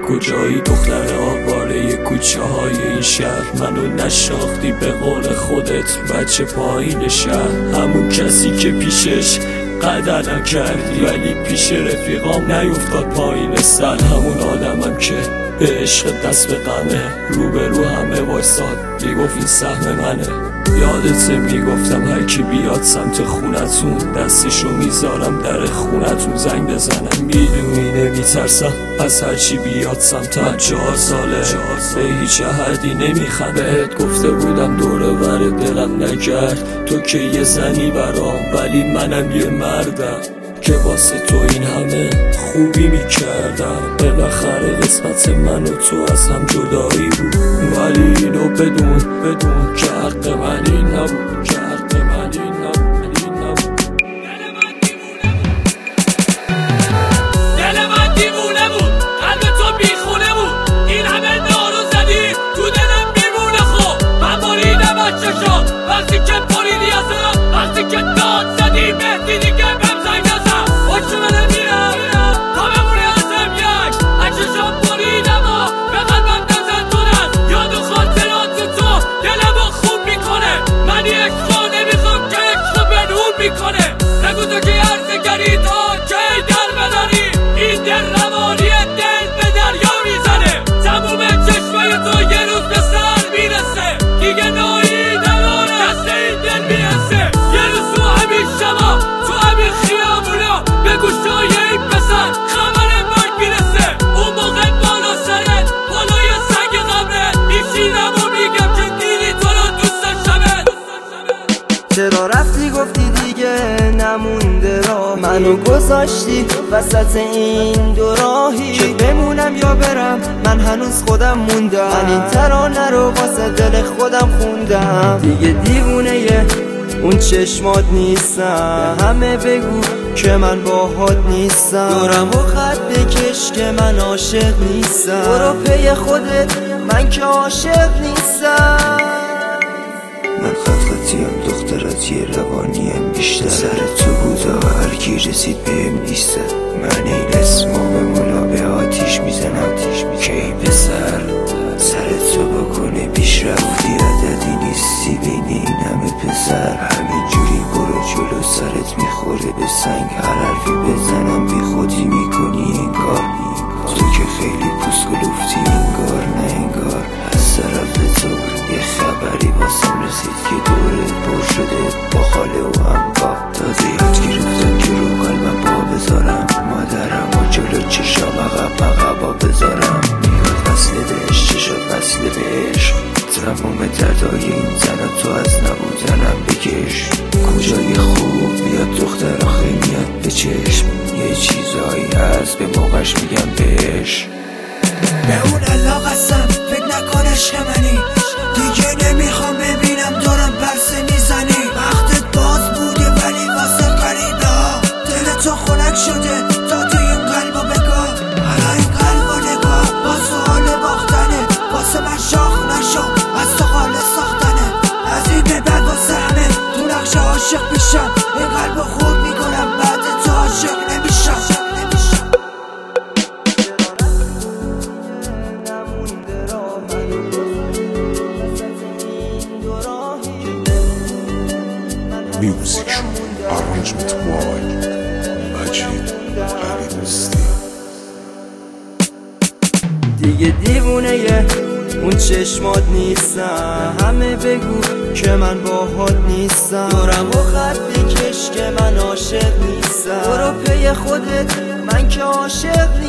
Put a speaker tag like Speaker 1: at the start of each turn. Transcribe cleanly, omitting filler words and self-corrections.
Speaker 1: کجایی دختر آواره کوچه های این شهر؟ منو نشناختی به قول خودت بچه پایین شهر، همون کسی که پیشش قدر نکردی ولی پیش رفیقام نیفتاد پایین سر، همون آدمم که به عشق دست به غمه روبرو همه وایساد میگفت این سهم منه. یادت میگفتم هر کی بیاد سمت خونتون دستشو میذارم در خونتون زنگ بزنم، میدونی نمیترسم از هر چی بیاد سمتم. 4 ساله به هیچ حدی نمیخوام، بهت گفته بودم دور ور دلم نگرد، تو که یه زنی برام ولی منم یه مردم که واسه تو این همه خوبی میکردم. بالاخره قسمت من و تو از هم جدایی بود، ولی اینو بدون که حق من این نبود، که حق من این نبود.
Speaker 2: دل من دیوونه بود، قلب تو بیخونه بود، این همه دارو زدی تو دلم میمونه. خب من بریدم از چشام وقتی که بریدی از دلم، وقتی که داد زدی مهدی دیگه بهم زنگ نزن. پشت من میرم تا بمونی ازم یک، از چشام بریدم و به قلبم نزن تو دست، یاد و خاطرات تو دلمو خوب میکنه. من یک خوا نمیخوام که یک خوا بنون میکنه. نگو تو که عرضگری تا که در بداری، این دل روانی دل به دریا میزنه. تموم چشمای تو یه روز به سر میرسه، دیگه ناییدم و دست این دل میرسه. یه روز تو همین شما تو همین خیابونا به گوشای این پسر خبر مرگ میرسه. اون موقع بالا سرت بالای سنگ قبرت میشینم و میگم که دیدی تو رو دوست داشتمت.
Speaker 3: چرا رفتی گفتی دیگه نمونده را، منو گذاشتی وسط این دو راهی که بمونم یا برم. من هنوز خودم موندم، من این ترانه رو واسه دل خودم خوندم. دیگه دیوونه اون چشمات نیستم، همه بگو که من باهات نیستم. دورم و خط بکش که من عاشق نیستم، برو پی خودت من که عاشق نیستم.
Speaker 4: من خطیم دخترت یه روانیم بیشتر، سر تو بود و هر کی رسید بهم نیستم. من این اسما به مولا به آتیش میزنم که این پسر سر تو بکنه پیشرفتی، عددی نیستی بین این همه پسر. همینجوری برو جلو سرت میخوره به سنگ، هر حرفی بزنم بی خودی میکنی انگار. تو که خیلی پوسکلوفتی انگار نه انگار. از طرف تو یه خبری واسم رسید که دورت پر شده با خاله و همگاه. تازه یاد گرفتم که رو قلبم پا بذارم، مادرم و جلو چشام عقبا بذارم. میاد وصل بهش چه شد وصل بهش، تمام دردای این زن تو از نبودنم بکش. کجای خوب بیاد دختر آخه میاد به چشم، یه چیزایی هست به موقعش میگم بهش.
Speaker 5: به اون الله قسم فکر نکنش که منی، دیگه نمیخوام ببینم دارم پرسه میزنی. وقتت باز بوده ولی واسه قریبه ها دل تو خنک شده. داده این قلبا بگاه، حالا این قلبا نگاه با سوال باختنه. واسه من شاخ نشو از تو حال ساختنه، از این به بعد واسه همه تو نقش عاشق میشم. این قلبا خود میکنم بعد تو عاشق نمیشم.
Speaker 6: Music arrangement by Majid Alidosti.
Speaker 3: دیگه دیوونه اون چشمات نیستم، همه بگو که من باهات نیستم. دورم و خط بکش که من عاشق نیستم، برو پی خودت من که عاشق نیستم.